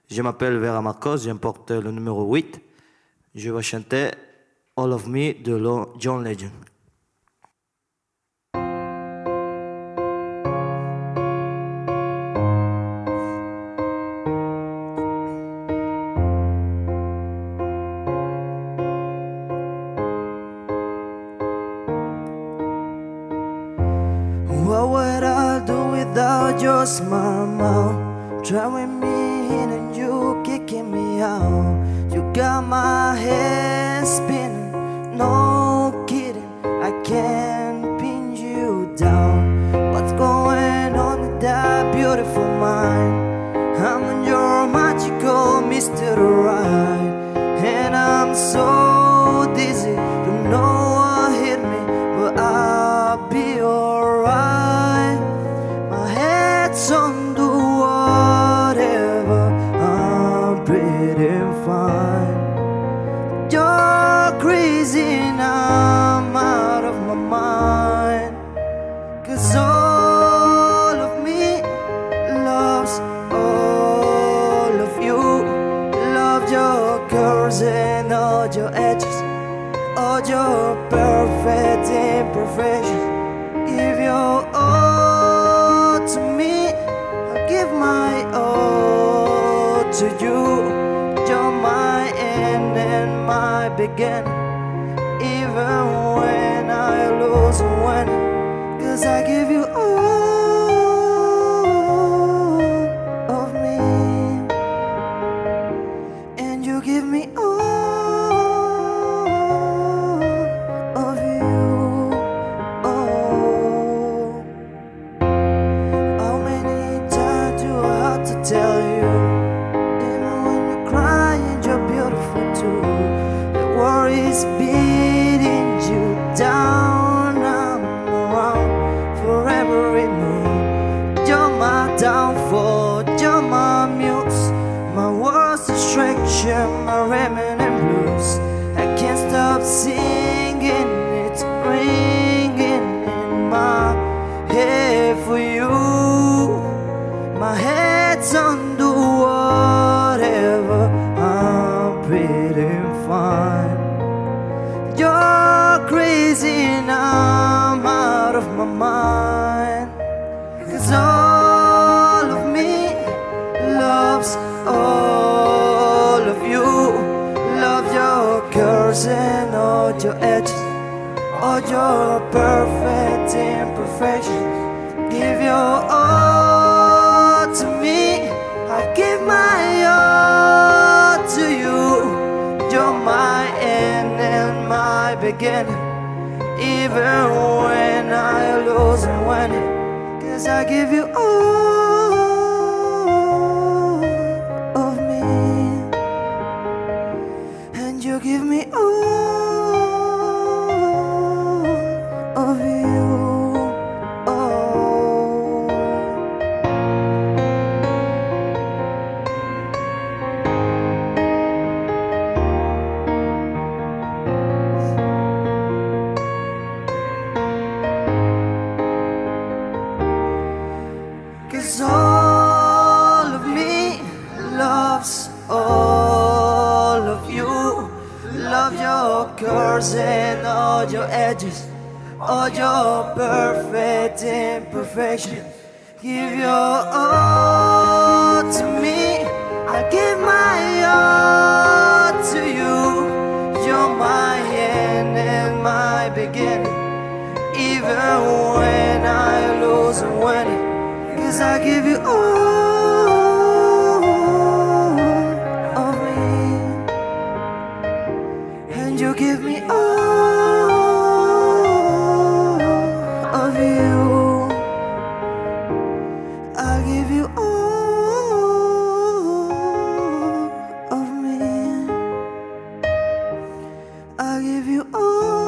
Je m'appelle Vera Marcos, j'importe le numéro 8. Je vais chanter All of Me de John Legend. What would I do without your smile, mouth? Driving me in and you kicking me out. You got my head spinning, no kidding, I can't pin you down. What's going on with that beautiful mind? I'm on your magical mystery ride, and I'm so dizzy, don't know what hit me, but I'll be alright. My head's on the whatever, I'm pretty fine. You're crazy and I'm out of my mind, 'cause all of me loves all of you. Love your curves and all your edges, all your perfect imperfections. Give your all to me, I'll give my all to you. You're my end and my beginning, even when I lose and win, 'cause I give you all of me, and you give me all of you. Oh, how many times do I have to tell you? Even when you're crying, you're beautiful too. The worries beating you down, I'm around for every move. You're my downfall, you're my muse, my worst distraction, my remnant blues. I can't stop singing, it's ringing in my head for you. My head's on the whatever, I'm pretty fine. You're crazy and I'm out of my mind, 'cause all of me loves all of you. Love your curves and all your edges, all your perfect imperfections. Give your all to me, I give my all to you. You're my end and my beginning, even when I lose and win it, 'cause I give you all of me, and you give me all of you. Oh, cause all of me loves all of you. Love your curves and all your edges, all your perfect imperfections. Give your all to me, I give my all to you. You're my end and my beginning, even when I lose and win it, 'cause I give you all of me, and you give me all of you. I give you all of me, I give you all